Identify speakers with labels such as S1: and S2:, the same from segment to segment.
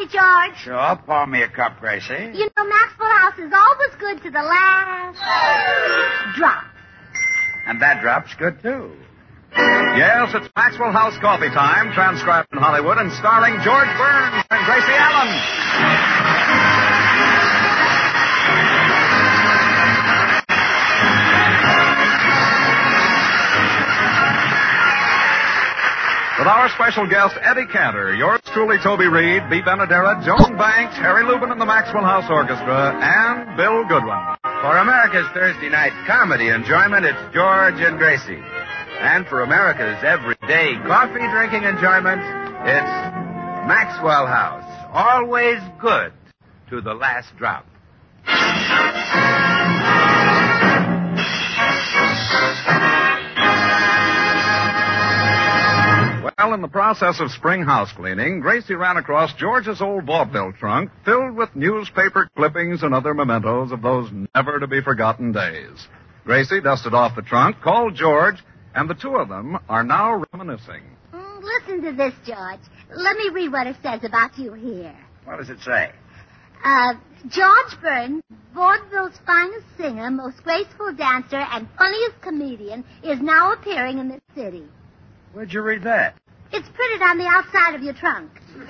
S1: coffee, George?
S2: Sure, pour me a cup, Gracie.
S1: You know, Maxwell House is always good to the last drop.
S2: And that drop's good, too.
S3: Yes, it's Maxwell House Coffee Time, transcribed in Hollywood and starring George Burns and Gracie Allen. With our special guest, Eddie Cantor, yours truly, Toby Reed, Bea Benaderet, Joan Banks, Harry Lubin and the Maxwell House Orchestra, and Bill Goodwin.
S2: For America's Thursday night comedy enjoyment, it's George and Gracie. And for America's everyday coffee-drinking enjoyment, it's Maxwell House. Always good to the last drop.
S3: Well, in the process of spring house cleaning, Gracie ran across George's old vaudeville trunk filled with newspaper clippings and other mementos of those never-to-be-forgotten days. Gracie dusted off the trunk, called George, and the two of them are now reminiscing.
S1: Listen to this, George. Let me read what it says about you here.
S2: What does it say?
S1: George Burns, vaudeville's finest singer, most graceful dancer, and funniest comedian, is now appearing in this city.
S2: Where'd you read that?
S1: It's printed on the outside of your trunk.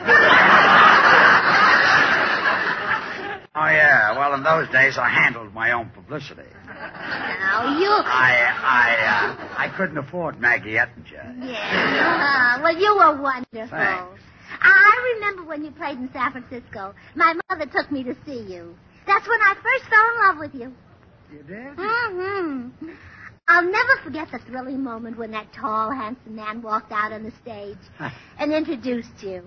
S2: Oh, yeah. Well, in those days, I handled my own publicity.
S1: Now, you...
S2: I couldn't afford Maggie Ettinger.
S1: Yeah. Well, you were wonderful.
S2: Thanks.
S1: I remember when you played in San Francisco. My mother took me to see you. That's when I first fell in love with you.
S2: You did?
S1: Mm-hmm. I'll never forget the thrilling moment when that tall, handsome man walked out on the stage and introduced you.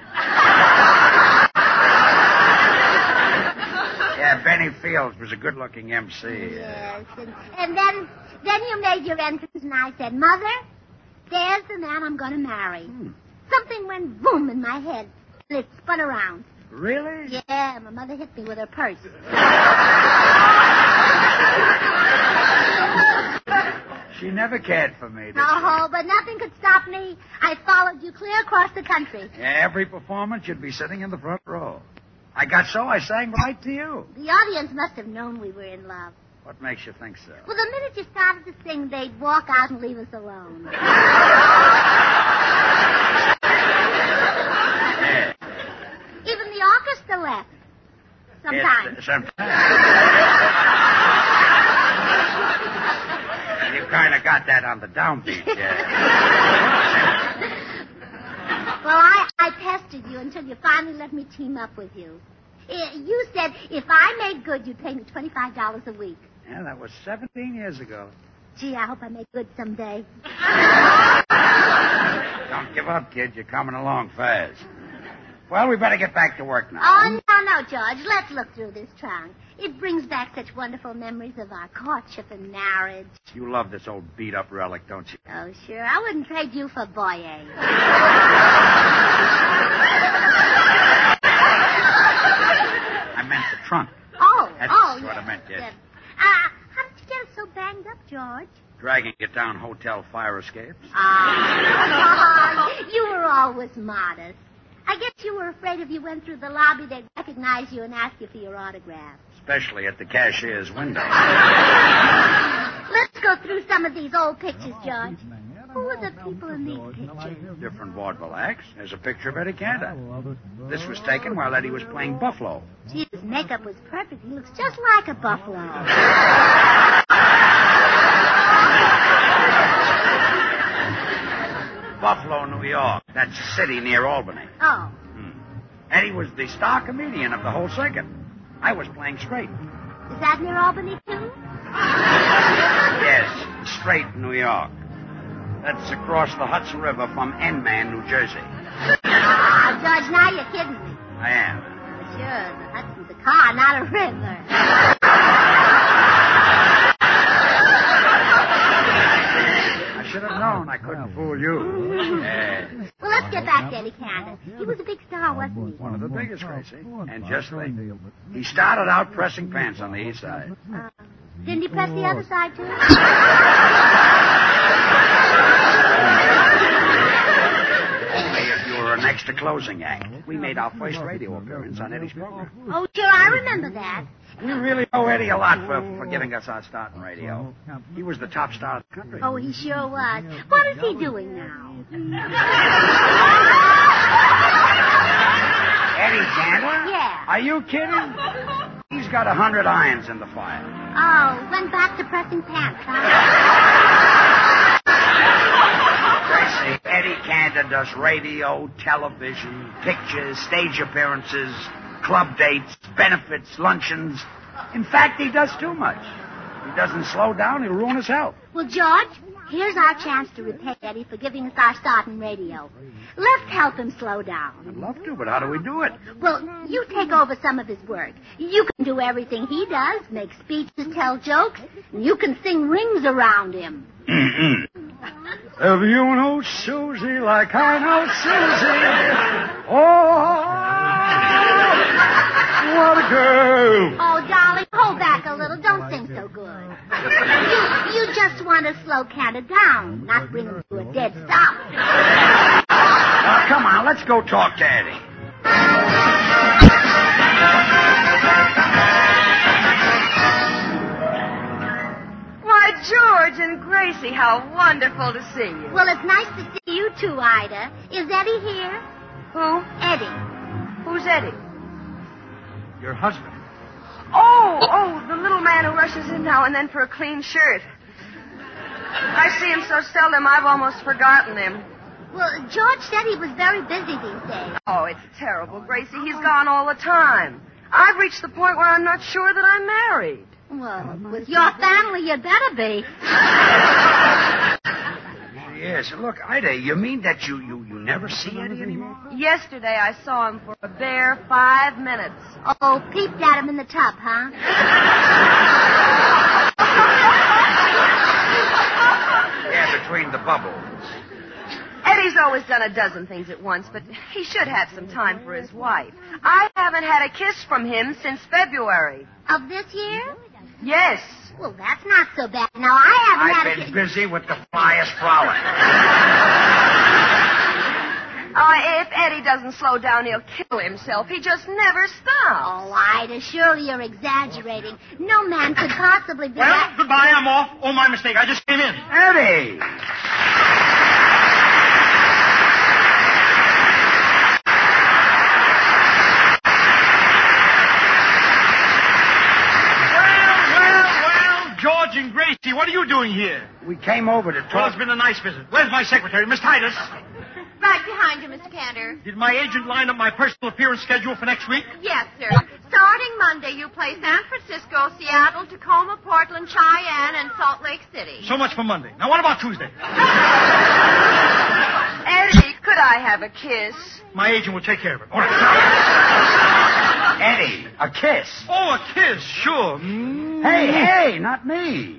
S2: Yeah, Benny Fields was a good-looking MC.
S1: Yes, and then you made your entrance, and I said, Mother, there's the man I'm going to marry. Something went boom in my head, and it spun around.
S2: Really?
S1: Yeah, my mother hit me with her purse.
S2: She never cared for me, did
S1: Oh, but nothing could stop me. I followed you clear across the country.
S2: she? Every performance, you'd be sitting in the front row. I got so I sang right to you.
S1: The audience must have known we were in love.
S2: What makes you think so?
S1: Well, the minute you started to sing, they'd walk out and leave us alone.
S2: Yeah.
S1: Even the orchestra left. Sometimes.
S2: Yes, sometimes. You kind of got that on the downbeat, yeah.
S1: Well, I pestered you until you finally let me team up with you. You said if I made good, you'd pay me $25 a week.
S2: Yeah, that was 17 years ago.
S1: Gee, I hope I make good someday.
S2: Don't give up, kid. You're coming along fast. Well, we better get back to work now.
S1: Oh, no, George. Let's look through this trunk. It brings back such wonderful memories of our courtship and marriage.
S2: You love this old beat-up relic, don't you?
S1: Oh, sure. I wouldn't trade you for Boyer.
S2: I meant the trunk. That's what I meant, yes.
S1: How did you get it so banged up, George?
S2: Dragging it down hotel fire escapes.
S1: You were always modest. I guess you were afraid if you went through the lobby, they'd recognize you and ask you for your autograph.
S2: Especially at the cashier's window.
S1: Let's go through some of these old pictures, George. Who are the people in these pictures?
S2: Different vaudeville acts. There's a picture of Eddie Cantor. This was taken while Eddie was playing Buffalo.
S1: Gee, his makeup was perfect. He looks just like a buffalo.
S2: Buffalo, New York. That's a city near Albany.
S1: Oh.
S2: Eddie was the star comedian of the whole circuit. I was playing straight.
S1: Is that near Albany, too?
S2: Yes, straight New York. That's across the Hudson River from Enman, New Jersey.
S1: George, now you're kidding me.
S2: I am.
S1: Sure, the Hudson's a car, not a river.
S2: I should have known I couldn't fool you.
S1: Well, let's get back to Eddie Cantor. He was a big star, wasn't he?
S2: One of the biggest, Gracie. And just think, he started out pressing pants on the east side.
S1: Didn't he press the other side, too?
S2: Only if you were an extra
S4: closing act. We made our first radio appearance on Eddie's program.
S1: Oh, sure, I remember that.
S4: We really owe Eddie a lot for giving us our start in radio. He was the top star of the country.
S1: Oh, he sure was. What is he doing now?
S4: Eddie Gander?
S1: Yeah.
S4: Are you kidding? He's got 100 irons in the fire.
S1: Oh, went back to pressing pants, huh?
S4: Gracie, Eddie Gander does radio, television, pictures, stage appearances, club dates, benefits, luncheons. In fact, he does too much. He doesn't slow down, he'll ruin his health.
S1: Well, George, here's our chance to repay Eddie for giving us our start in radio. Let's help him slow down.
S4: I'd love to, but how do we do it?
S1: Well, you take over some of his work. You can do everything he does, make speeches, tell jokes, and you can sing rings around him.
S4: If you know Susie like I know Susie, oh, what a girl.
S1: Oh, darling, hold back a little. Don't sing so good. You just want to slow Canada down, not bring him to a dead stop.
S4: Now, come on, let's go talk to Eddie.
S5: Why, George and Gracie, how wonderful to see you.
S1: Well, it's nice to see you too, Ida. Is Eddie here?
S5: Who?
S1: Eddie.
S5: Who's Eddie?
S4: Your husband.
S5: Oh, the little man who rushes in now and then for a clean shirt. I see him so seldom, I've almost forgotten him.
S1: Well, George said he was very busy these days.
S5: Oh, it's terrible, Gracie. He's gone all the time. I've reached the point where I'm not sure that I'm married.
S1: Well, with your family, you better be.
S4: Yes, look, Ida, you mean that you never see Eddie anymore?
S5: Yesterday, I saw him for a bare 5 minutes.
S1: Oh, peeped at him in the tub, huh?
S4: Yeah, between the bubbles.
S5: Eddie's always done a dozen things at once, but he should have some time for his wife. I haven't had a kiss from him since February.
S1: Of this year?
S5: Yes.
S1: Well, that's not so bad. Now, I haven't had a
S4: I've been busy with the flyest frolic.
S5: If Eddie doesn't slow down, he'll kill himself. He just never stops.
S1: Oh, Ida, surely you're exaggerating. No man could possibly be...
S6: Well, goodbye, I'm off. Oh, my mistake, I just came in.
S4: Eddie!
S6: Well, George and Gracie, what are you doing here?
S4: We came over to
S6: Well,
S4: talk...
S6: it's been a nice visit. Where's my secretary, Miss Titus?
S7: Right behind you, Mr. Cantor.
S6: Did my agent line up my personal appearance schedule for next week?
S7: Yes, sir. Starting Monday, you play San Francisco, Seattle, Tacoma, Portland, Cheyenne, and Salt Lake City.
S6: So much for Monday. Now, what about Tuesday?
S5: Eddie, could I have a kiss?
S6: My agent will take care of it. All right.
S4: Eddie, a kiss.
S6: Oh, a kiss, sure.
S4: Hey, not me.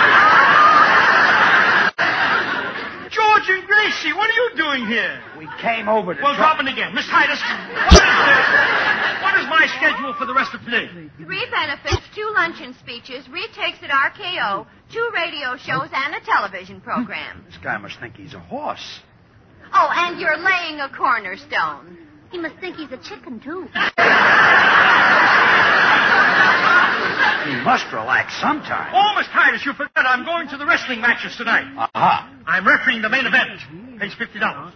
S6: George and Gracie, what are you doing here?
S4: We came over to
S6: Well,
S4: talk...
S6: drop in again. Miss Titus, what is my schedule for the rest of today?
S7: 3 benefits, 2 luncheon speeches, retakes at RKO, 2 radio shows, and a television program.
S4: This guy must think he's a horse.
S7: Oh, and you're laying a cornerstone.
S1: He must think he's a chicken, too.
S4: He must relax sometime.
S6: Oh, Miss Titus, you forgot I'm going to the wrestling matches tonight.
S4: Uh-huh.
S6: I'm refereeing the main event. Pays $50.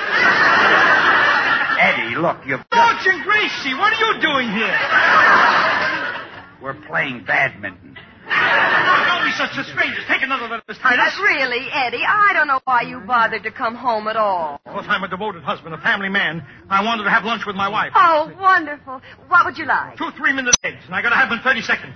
S4: Eddie, look, you've...
S6: George and Gracie, what are you doing here?
S4: We're playing badminton.
S6: Don't be such a stranger. Take another look, Miss Titus.
S5: Really, Eddie, I don't know why you bothered to come home at all.
S6: Of course, I'm a devoted husband, a family man. I wanted to have lunch with my wife.
S5: Oh, wonderful. What would you like?
S6: 2 3-minute eggs, and I got to have them in 30 seconds.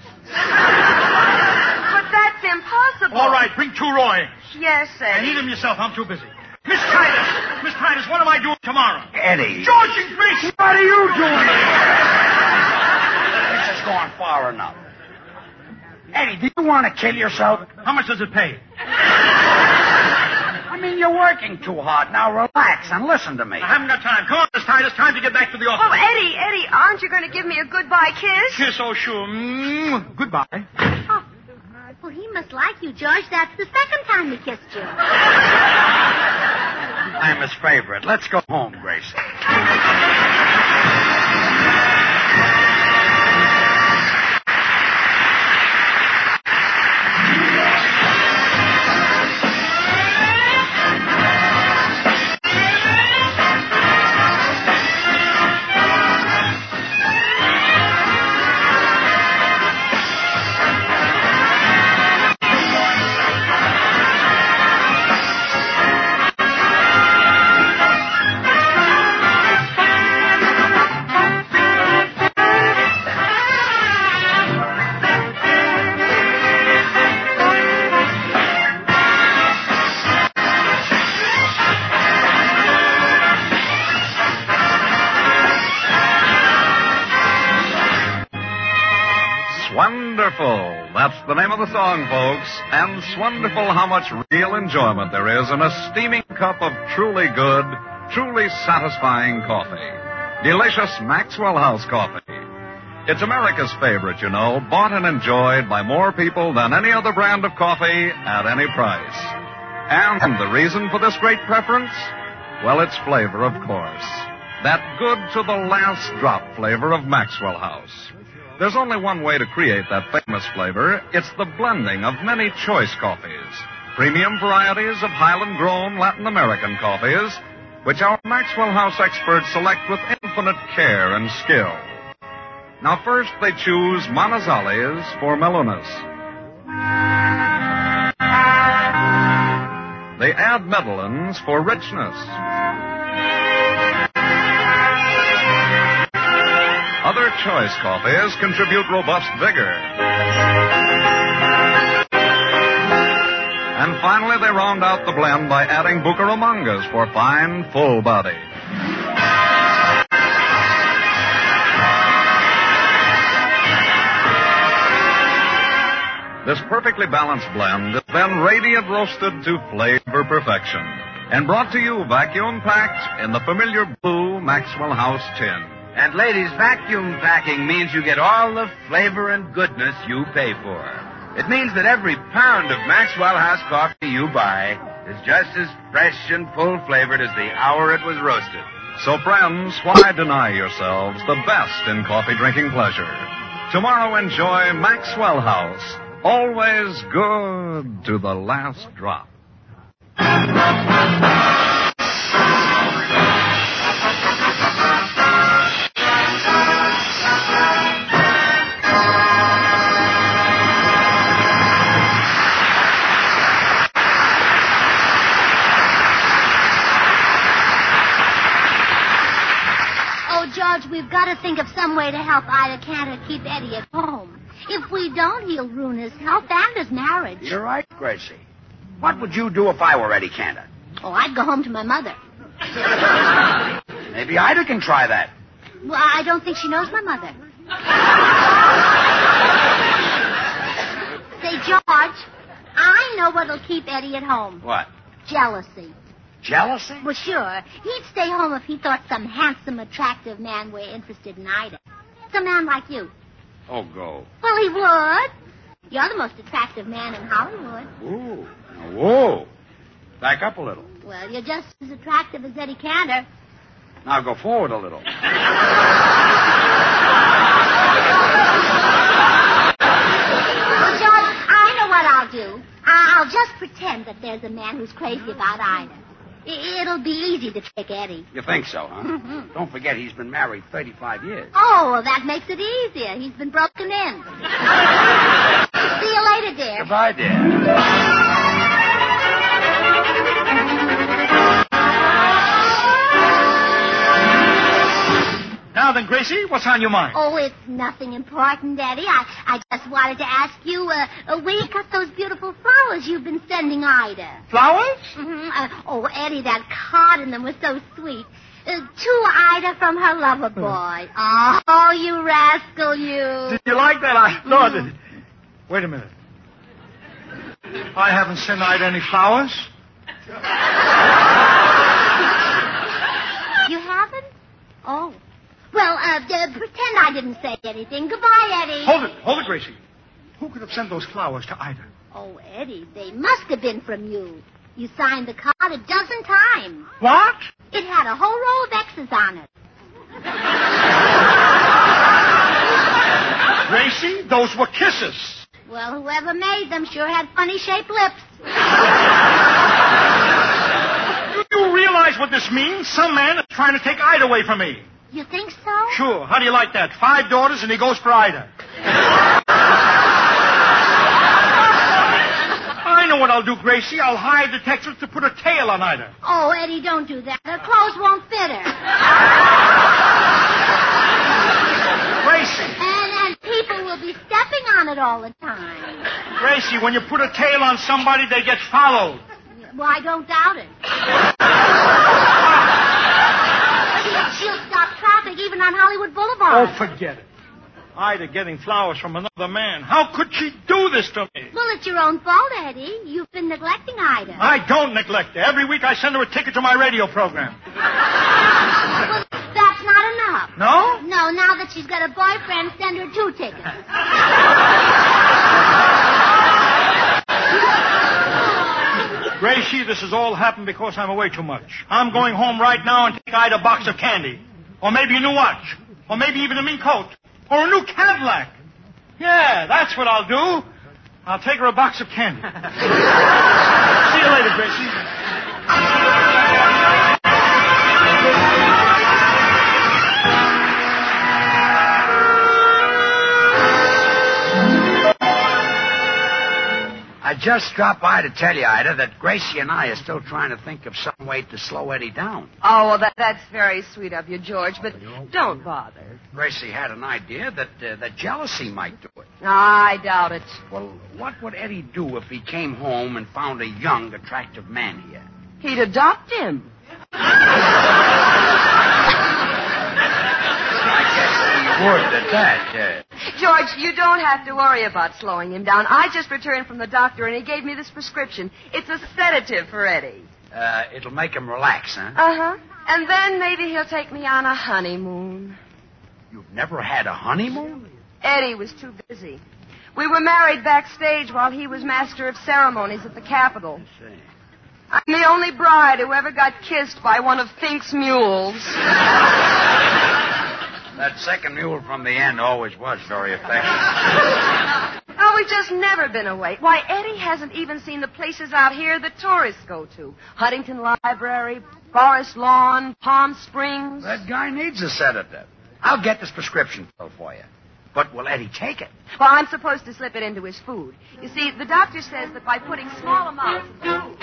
S5: But that's impossible.
S6: All right, bring 2 raw eggs.
S5: Yes,
S6: And
S5: Eddie.
S6: eat them yourself. I'm too busy. Miss Titus, what am I doing tomorrow?
S4: Eddie.
S6: George and Gracie.
S4: What are you doing here? This has gone far enough. Eddie, do you want to kill yourself?
S6: How much does it pay?
S4: I mean, you're working too hard. Now relax and listen to me.
S6: I haven't got time. Come on, Miss Titus. Time to get back to the office.
S5: Oh, Eddie, aren't you going to give me a goodbye kiss?
S6: Kiss, oh, sure. Goodbye.
S1: Oh, well, he must like you, George. That's the second time he kissed you.
S4: I'm his favorite. Let's go home, Gracie.
S3: Wonderful. That's the name of the song, folks. And it's wonderful how much real enjoyment there is in a steaming cup of truly good, truly satisfying coffee. Delicious Maxwell House coffee. It's America's favorite, you know, bought and enjoyed by more people than any other brand of coffee at any price. And the reason for this great preference? Well, its flavor, of course. That good to the last drop flavor of Maxwell House. There's only one way to create that famous flavor. It's the blending of many choice coffees. Premium varieties of Highland-grown Latin American coffees, which our Maxwell House experts select with infinite care and skill. Now, first they choose Manizales for mellowness. They add Medellins for richness. Other choice coffees contribute robust vigor. And finally, they round out the blend by adding Bucaramangas for fine, full body. This perfectly balanced blend is then radiant roasted to flavor perfection and brought to you vacuum-packed in the familiar blue Maxwell House tin.
S2: And ladies, vacuum packing means you get all the flavor and goodness you pay for. It means that every pound of Maxwell House coffee you buy is just as fresh and full-flavored as the hour it was roasted.
S3: So, friends, why deny yourselves the best in coffee-drinking pleasure? Tomorrow, enjoy Maxwell House, always good to the last drop.
S1: George, we've got to think of some way to help Ida Cantor keep Eddie at home. If we don't, he'll ruin his health and his marriage.
S4: You're right, Gracie. What would you do if I were Eddie Cantor?
S1: Oh, I'd go home to my mother.
S4: Maybe Ida can try that.
S1: Well, I don't think she knows my mother. Say, George, I know what'll keep Eddie at home.
S4: What?
S1: Jealousy.
S4: Jealousy?
S1: Well, sure. He'd stay home if he thought some handsome, attractive man were interested in Ida. Some man like you.
S4: Oh, go.
S1: Well, he would. You're the most attractive man in Hollywood.
S4: Whoa. Now, whoa. Back up a little.
S1: Well, you're just as attractive as Eddie Cantor.
S4: Now go forward a little.
S1: Well, George, I know what I'll do. I'll just pretend that there's a man who's crazy about Ida. It'll be easy to trick Eddie.
S4: You think so, huh?
S1: Mm-hmm.
S4: Don't forget he's been married 35 years.
S1: Oh, well, that makes it easier. He's been broken in. See you later, dear.
S4: Goodbye, dear.
S6: Now then, Gracie, what's on your mind?
S1: Oh, it's nothing important, Eddie. I just wanted to ask you, where you got those beautiful flowers you've been sending Ida?
S6: Flowers?
S1: Mm-hmm. Oh, Eddie, that card in them was so sweet. To Ida from her lover boy. Oh, you rascal, you.
S6: Did you like that? No, Wait a minute. I haven't sent Ida any flowers.
S1: You haven't? Oh. Well, pretend I didn't say anything. Goodbye, Eddie.
S6: Hold it, Gracie. Who could have sent those flowers to Ida?
S1: Oh, Eddie, they must have been from you. You signed the card a dozen times.
S6: What?
S1: It had a whole row of X's on it.
S6: Gracie, those were kisses.
S1: Well, whoever made them sure had funny-shaped lips.
S6: Do you realize what this means? Some man is trying to take Ida away from me.
S1: You think so?
S6: Sure. How do you like that? 5 daughters and he goes for Ida. I know what I'll do, Gracie. I'll hire detectives to put a tail on Ida.
S1: Oh, Eddie, don't do that. Her clothes won't fit her.
S6: Gracie.
S1: And people will be stepping on it all the time.
S6: Gracie, when you put a tail on somebody, they get followed.
S1: Well, I don't doubt it. She'll stop traffic even on Hollywood Boulevard.
S6: Oh, forget it. Ida getting flowers from another man. How could she do this to me?
S1: Well, it's your own fault, Eddie. You've been neglecting Ida.
S6: I don't neglect her. Every week I send her a ticket to my radio program.
S1: Well, that's not enough.
S6: No?
S1: No, now that she's got a boyfriend, send her 2 tickets.
S6: Gracie, this has all happened because I'm away too much. I'm going home right now and take Ida a box of candy. Or maybe a new watch. Or maybe even a mink coat. Or a new Cadillac. Yeah, that's what I'll do. I'll take her a box of candy. See you later, Gracie.
S4: I just dropped by to tell you, Ida, that Gracie and I are still trying to think of some way to slow Eddie down.
S5: Oh, well, that's very sweet of you, George, but don't bother.
S4: Gracie had an idea that jealousy might do it.
S5: I doubt it.
S4: Well, what would Eddie do if he came home and found a young, attractive man here?
S5: He'd adopt him.
S4: I guess he would at that,
S5: George, you don't have to worry about slowing him down. I just returned from the doctor, and he gave me this prescription. It's a sedative for Eddie.
S4: It'll make him relax, huh?
S5: Uh-huh. And then maybe he'll take me on a honeymoon.
S4: You've never had a honeymoon?
S5: Eddie was too busy. We were married backstage while he was master of ceremonies at the Capitol.
S4: I see.
S5: I'm the only bride who ever got kissed by one of Fink's mules.
S4: That second mule from the end always was very effective.
S5: Oh, we've just never been away. Why, Eddie hasn't even seen the places out here that tourists go to. Huntington Library, Forest Lawn, Palm Springs.
S4: That guy needs a sedative. I'll get this prescription filled for you. But will Eddie take it?
S5: Well, I'm supposed to slip it into his food. You see, the doctor says that by putting small amounts of food...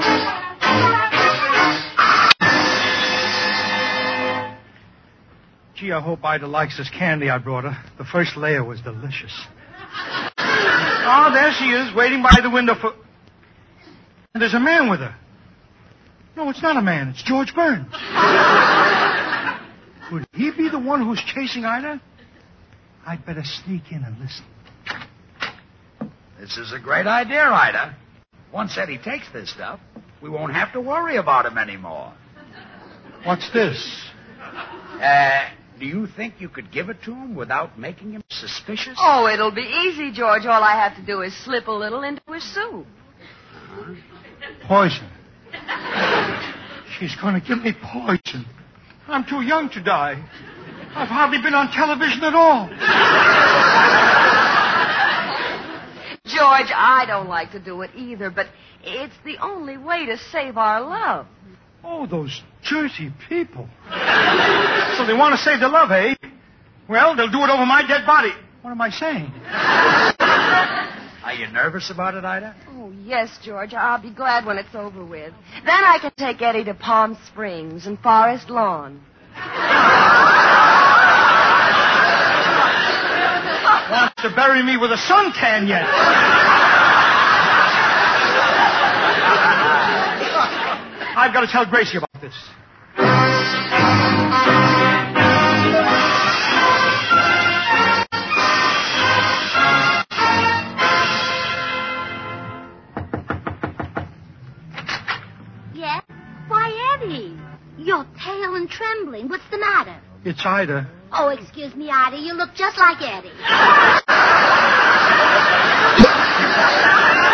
S6: Gee, I hope Ida likes this candy I brought her. The first layer was delicious. Oh, there she is, waiting by the window for... And there's a man with her. No, it's not a man. It's George Burns. Would he be the one who's chasing Ida? I'd better sneak in and listen.
S4: This is a great idea, Ida. Once Eddie takes this stuff, we won't have to worry about him anymore.
S6: What's this?
S4: Do you think you could give it to him without making him suspicious?
S5: Oh, it'll be easy, George. All I have to do is slip a little into his soup.
S6: Poison. She's going to give me poison. I'm too young to die. I've hardly been on television at all.
S5: George, I don't like to do it either, but it's the only way to save our love.
S6: Oh, those dirty people. So they want to save their love, eh? Well, they'll do it over my dead body. What am I saying?
S4: Are you nervous about it, Ida?
S5: Oh, yes, George. I'll be glad when it's over with. Then I can take Eddie to Palm Springs and Forest Lawn.
S6: Wants to bury me with a suntan yet. I've got to tell Gracie about this.
S1: Yes? Why, Eddie? You're pale and trembling. What's the matter?
S6: It's Ida.
S1: Oh, excuse me, Ida. You look just like Eddie.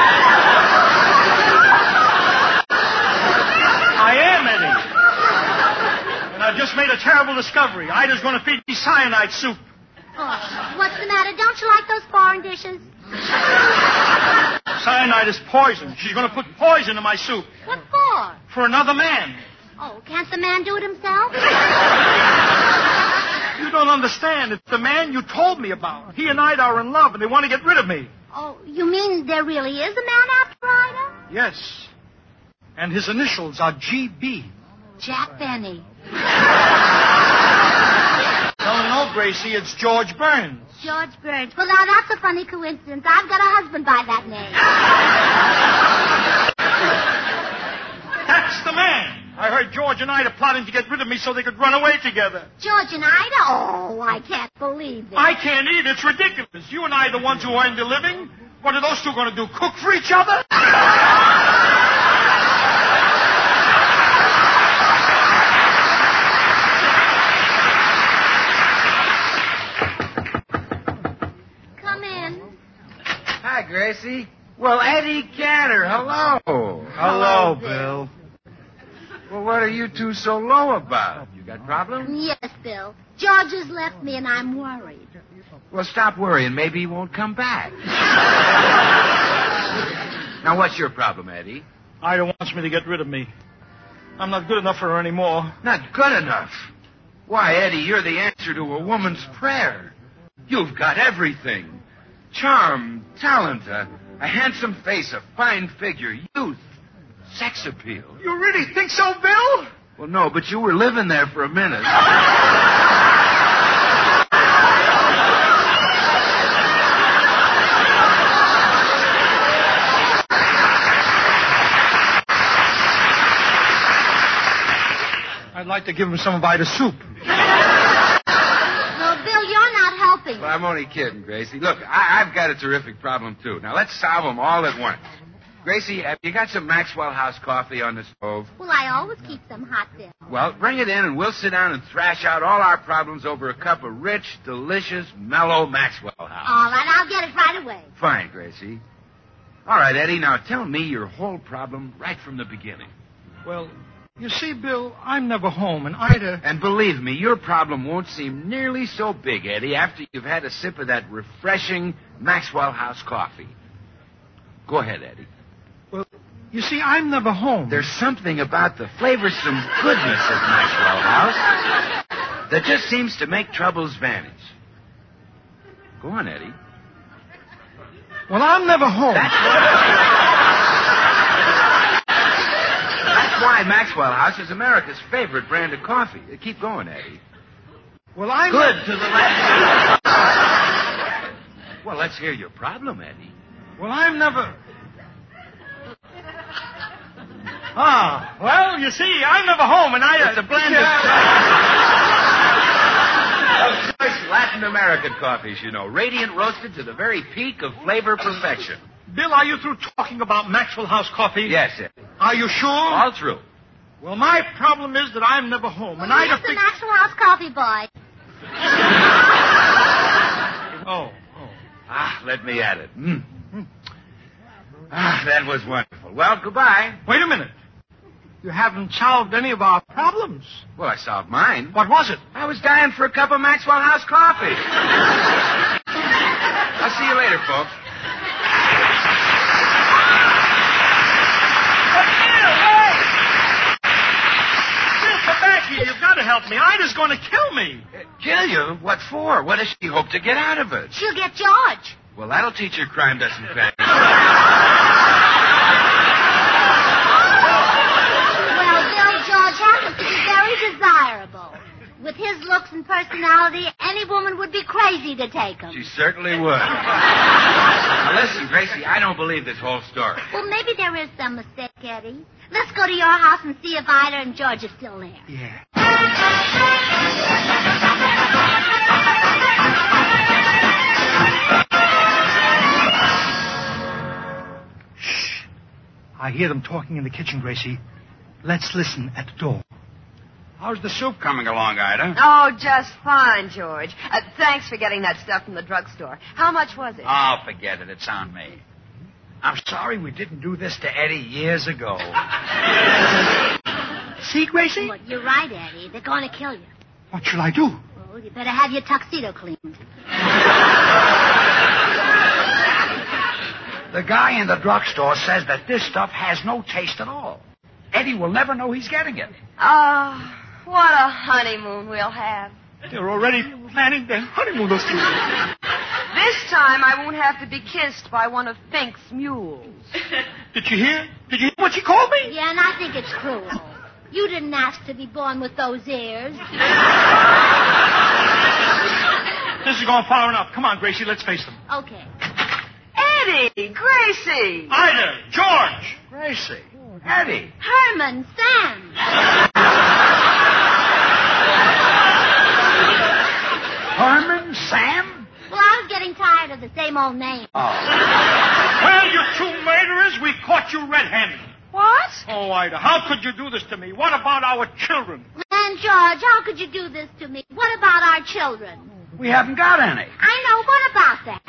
S6: I am Eddie. just made a terrible discovery. Ida's going to feed me cyanide soup.
S1: Oh, what's the matter? Don't you like those foreign dishes?
S6: Cyanide is poison. She's going to put poison in my soup.
S1: What for?
S6: For another man.
S1: Oh, can't the man do it himself?
S6: You don't understand. It's the man you told me about. He and Ida are in love, and they want to get rid of me.
S1: Oh, you mean there really is a man after Ida?
S6: Yes. And his initials are GB.
S1: Jack Benny.
S6: No, Gracie, it's George Burns.
S1: George Burns. Well, now that's a funny coincidence. I've got a husband by that name.
S6: That's the man. I heard George and Ida plotting to get rid of me so they could run away together.
S1: George and Ida? Oh, I can't believe it.
S6: I can't either. It's ridiculous. You and I are the ones who earn the living. What are those two going to do, cook for each other?
S1: Come in.
S2: Hi, Gracie. Well, Eddie Cantor, hello.
S6: Hello, Bill.
S2: Well, what are you two so low about? You got problems?
S1: Yes, Bill. George has left me, and I'm worried.
S2: Well, stop worrying. Maybe he won't come back. Now, what's your problem, Eddie?
S6: Ida wants me to get rid of me. I'm not good enough for her anymore.
S2: Not good enough. Why, Eddie, you're the answer to a woman's prayer. You've got everything. Charm, talent, a handsome face, a fine figure, youth, sex appeal.
S6: You really think so, Bill?
S2: Well, no, but you were living there for a minute.
S6: I'd like to give him some of Ida's soup.
S1: Well, Bill, you're not helping.
S2: Well, I'm only kidding, Gracie. Look, I've got a terrific problem, too. Now, let's solve them all at once. Gracie, have you got some Maxwell House coffee on the stove?
S1: Well, I always keep some hot, Bill.
S2: Well, bring it in and we'll sit down and thrash out all our problems over a cup of rich, delicious, mellow Maxwell House.
S1: All right, I'll get it right away.
S2: Fine, Gracie. All right, Eddie, now tell me your whole problem right from the beginning.
S6: Well, you see, Bill, I'm never home, and Ida...
S2: And believe me, your problem won't seem nearly so big, Eddie, after you've had a sip of that refreshing Maxwell House coffee. Go ahead, Eddie.
S6: Well, you see, I'm never home.
S2: There's something about the flavorsome goodness of Maxwell House that just seems to make troubles vanish. Go on, Eddie.
S6: Well, I'm never home.
S2: That's why Maxwell House is America's favorite brand of coffee. Keep going, Eddie.
S6: Well, I'm...
S2: Good to the last. Well, let's hear your problem, Eddie.
S6: Well, I'm never... Well, you see, I'm never home, and Ida...
S2: It's a blend of choice Latin American coffees, you know. Radiant roasted to the very peak of flavor perfection.
S6: Bill, are you through talking about Maxwell House coffee?
S2: Yes, Eddie.
S6: Are you sure?
S2: All through.
S6: Well, my problem is that I'm never home, and Ida...
S1: Where's the Maxwell House coffee boy?
S6: Oh.
S2: Let me at it. That was wonderful. Well, goodbye.
S6: Wait a minute. You haven't solved any of our problems.
S2: Well, I solved mine.
S6: What was it?
S2: I was dying for a cup of Maxwell House coffee. I'll see you later, folks.
S6: Bill, come back here. You've got to help me. Ida's going to kill me.
S2: Kill you? What for? What does she hope to get out of it?
S1: She'll get George.
S2: Well, that'll teach her crime doesn't pay.
S1: Well, Bill, George happens to be very desirable. With his looks and personality, any woman would be crazy to take him.
S2: She certainly would. Now, listen, Gracie, I don't believe this whole story.
S1: Well, maybe there is some mistake, Eddie. Let's go to your house and see if Ida and George are still there.
S6: Yeah. Shh. I hear them talking in the kitchen, Gracie. Let's listen at the door.
S2: How's the soup coming along, Ida?
S5: Oh, just fine, George. Thanks for getting that stuff from the drugstore. How much was it?
S4: Oh, forget it. It's on me. I'm sorry we didn't do this to Eddie years ago.
S6: See, Gracie?
S1: Well, you're right, Eddie. They're going to kill you.
S6: What shall I do?
S1: Well, you better have your tuxedo cleaned.
S4: The guy in the drugstore says that this stuff has no taste at all. Eddie will never know he's getting it.
S5: Oh, what a honeymoon we'll have.
S6: They're already planning their honeymoon, those two.
S5: This time I won't have to be kissed by one of Fink's mules.
S6: Did you hear? Did you hear what she called me?
S1: Yeah, and I think it's cruel. You didn't ask to be born with those ears.
S6: This is going far enough. Come on, Gracie, let's face them.
S1: Okay.
S5: Eddie, Gracie.
S6: Ida, George.
S4: Gracie, Eddie.
S1: Herman, Sam.
S4: Herman, Sam?
S1: Well, I was getting tired of the same old name.
S4: Oh.
S6: Well, you two murderers, we caught you red-handed.
S5: What?
S6: Oh, Ida, how could you do this to me? What about our children?
S1: And George, how could you do this to me? What about our children?
S4: We haven't got any.
S1: I know. What about that?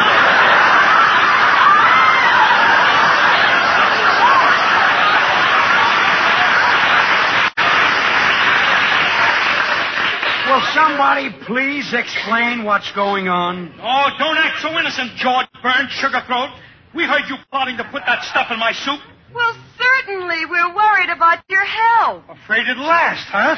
S4: Will somebody please explain what's going on?
S6: Oh, don't act so innocent, George Burns, sugarthroat. We heard you plotting to put that stuff in my soup.
S5: Well, certainly. We're worried about your health.
S6: Afraid it'll last, huh?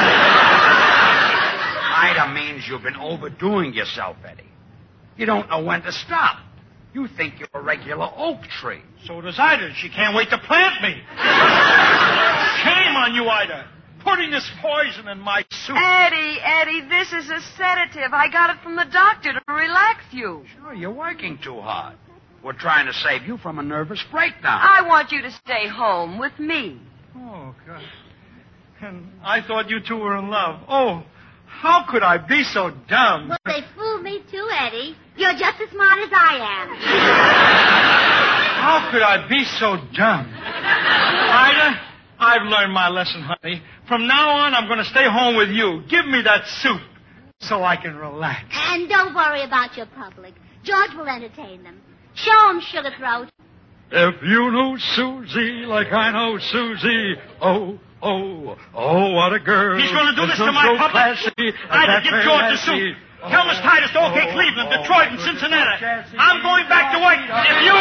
S4: Ida means you've been overdoing yourself, Eddie. You don't know when to stop. You think you're a regular oak tree.
S6: So does Ida. She can't wait to plant me. Shame on you, Ida. Putting this poison in my soup.
S5: Eddie, this is a sedative. I got it from the doctor to relax you.
S4: Sure, you're working too hard. We're trying to save you from a nervous breakdown.
S5: I want you to stay home with me.
S6: Oh, God. And I thought you two were in love. Oh, how could I be so dumb?
S1: Well, they fooled me too, Eddie. You're just as smart as I am.
S6: How could I be so dumb? Ida, I've learned my lesson, honey. From now on, I'm going to stay home with you. Give me that soup so I can relax.
S1: And don't worry about your public. George will entertain them. Show him, sugarthroat.
S3: If you knew Susie like I know Susie, oh, what a girl.
S6: He's going to do this to my public. Ida, give George the soup. Tell Miss Titus to OK Cleveland, Detroit, and Cincinnati. I'm going back to work. If you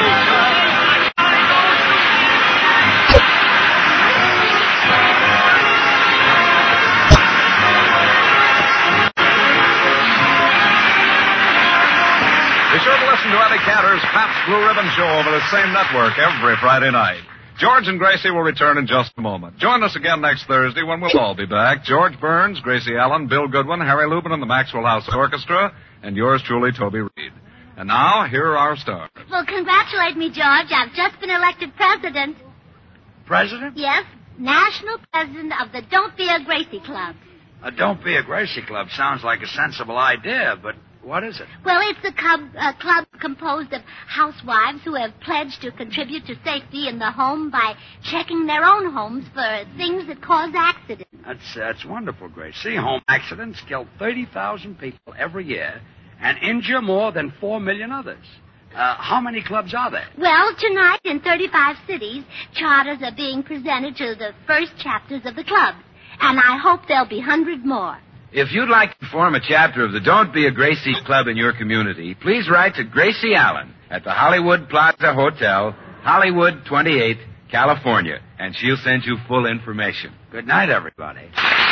S3: Be sure to listen to Eddie Cantor's Pabst Blue Ribbon Show over the same network every Friday night. George and Gracie will return in just a moment. Join us again next Thursday when we'll all be back. George Burns, Gracie Allen, Bill Goodwin, Harry Lubin, and the Maxwell House Orchestra, and yours truly, Toby Reed. And now, here are our stars.
S1: Well, congratulate me, George. I've just been elected president.
S4: President?
S1: Yes, national president of the Don't Be a Gracie Club.
S4: Don't Be a Gracie Club sounds like a sensible idea, but what is it?
S1: Well, it's a club composed of housewives who have pledged to contribute to safety in the home by checking their own homes for things that cause accidents.
S4: That's wonderful, Gracie. Home accidents kill 30,000 people every year and injure more than 4 million others. How many clubs are there?
S1: Well, tonight in 35 cities, charters are being presented to the first chapters of the clubs. And I hope there'll be 100 more.
S2: If you'd like to form a chapter of the Don't Be a Gracie Club in your community, please write to Gracie Allen at the Hollywood Plaza Hotel, Hollywood 28, California, and she'll send you full information.
S4: Good night, everybody.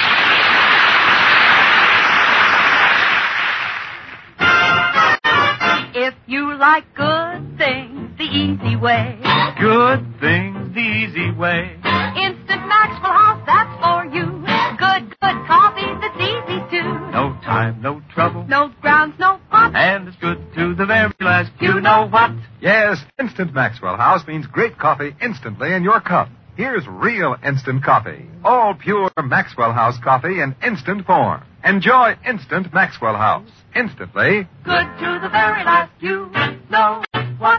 S5: If you like good things the easy way,
S8: Good things the easy way.
S5: Instant Maxwell House, that's for you. Good coffee that's easy too.
S8: No time, no trouble,
S5: No grounds, no fun.
S8: and it's good to the very last. You know what?
S9: Yes, Instant Maxwell House means great coffee instantly in your cup. Here's real instant coffee. All pure Maxwell House coffee in instant form. Enjoy Instant Maxwell House. Instantly.
S5: Good to the very last. You know what?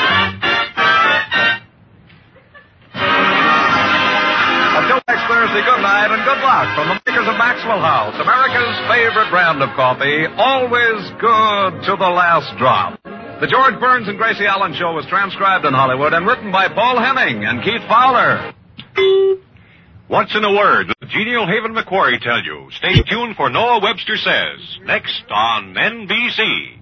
S3: Until next Thursday, good night and good luck from the makers of Maxwell House, America's favorite brand of coffee, always good to the last drop. The George Burns and Gracie Allen Show was transcribed in Hollywood and written by Paul Hemming and Keith Fowler.
S10: What's in a word? The genial Haven McQuarrie tell you. Stay tuned for Noah Webster Says, next on NBC.